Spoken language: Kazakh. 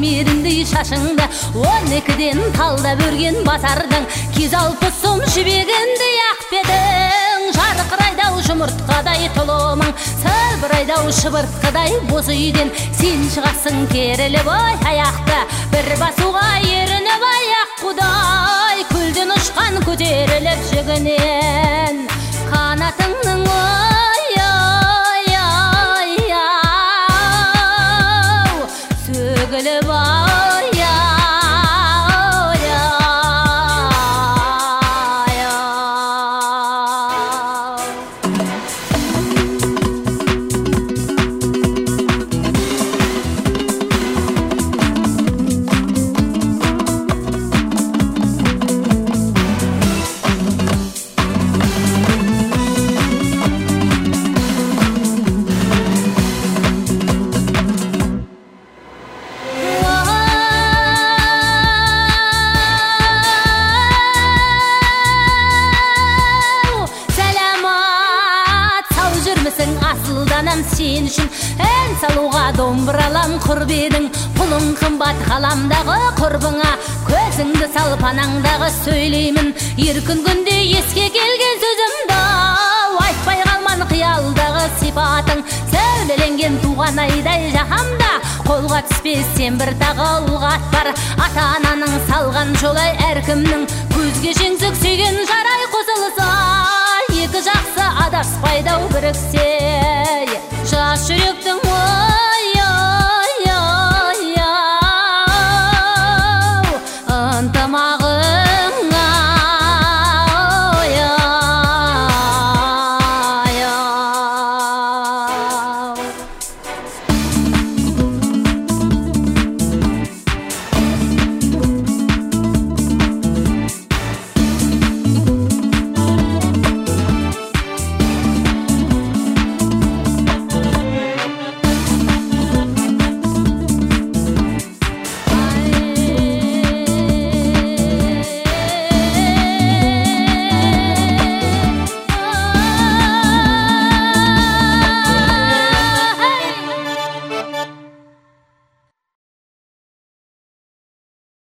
темеріндей шашыңды, 12-ден талдап өрген базардың, кез 60 сом жібегіндей ақ бедің. Жарқырайдау жұмыртқадай тұлымың, сылбырайдау шыбыртқадай боз үйден. Сен шығасың керіліп аяқты, бір басуға ерініп аяқ құдай. Көлден ұшқан көтеріліп жүгінен, қанатыңның сөгіліп асылданам сен үшін. Ән салуға домбыралам құрбедің, пұлың қымбат ғаламдағы құрбыңа. Көзіңді сал панаңдағы сөйлеймін, еркін күнде еске келген сөзімді. Айтпай қалман қиялдағы сипатың, сәулеленген туған айдай жаһанда. Қолға түспес сен бір тағы ұлғат бар, ата-ананың салған жолай әркімнің. Көзге жеңсік сүйген жарай қосылса, екі жақсы адаспайдау біріксе. Жас жүректің